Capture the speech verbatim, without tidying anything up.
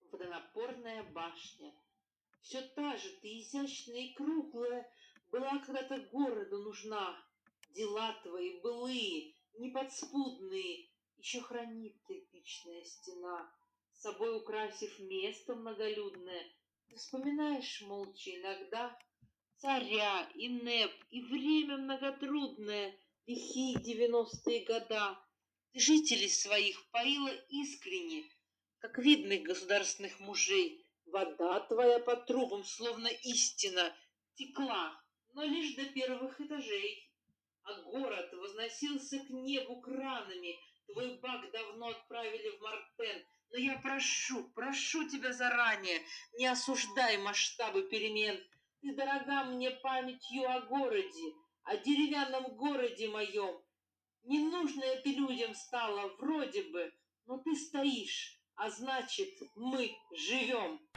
Водонапорная башня. Все та же ты, изящная и круглая, была когда-то городу нужна. Дела твои былые, неподспудные, еще хранит кирпичная стена, с собой украсив место многолюдное. Ты вспоминаешь молча иногда царя и Неб, и время многотрудное, лихие девяностые года. Ты жителей своих поила искренне, как видных государственных мужей. Вода твоя по трубам, словно истина, текла, но лишь до первых этажей. А город возносился к небу кранами. Твой бак давно отправили в Мартен. Но я прошу, прошу тебя заранее, не осуждай масштабы перемен. Ты дорога мне памятью о городе, о деревянном городе моем. Ненужная ты людям стала, вроде бы, но ты стоишь, а значит, мы живем.